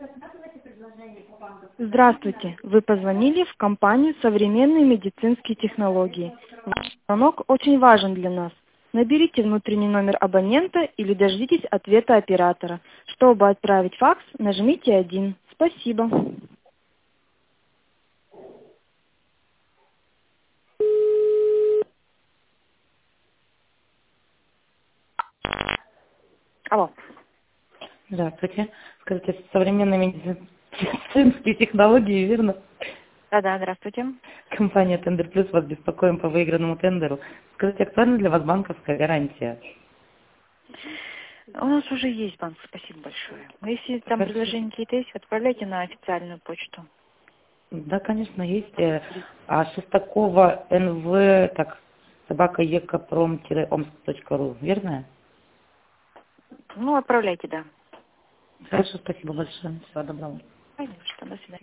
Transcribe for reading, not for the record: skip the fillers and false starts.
Здравствуйте. Вы позвонили в компанию «Современные медицинские технологии». Ваш звонок очень важен для нас. Наберите внутренний номер абонента или дождитесь ответа оператора. Чтобы отправить факс, нажмите 1. Спасибо. Алло. Здравствуйте. Скажите, современные медицинские технологии, верно? Да, здравствуйте. Компания Тендер Плюс вас беспокоим по выигранному тендеру. Скажите, актуальна для вас банковская гарантия? У нас уже есть банк, спасибо большое. Если там Хорошо. предложения какие-то есть, отправляйте на официальную почту. Да, конечно, есть. А Шестакова НВ, так, собака екопром-омск.ру, верно? Ну, отправляйте, да. Хорошо, спасибо большое. Всего доброго. Конечно, до свидания.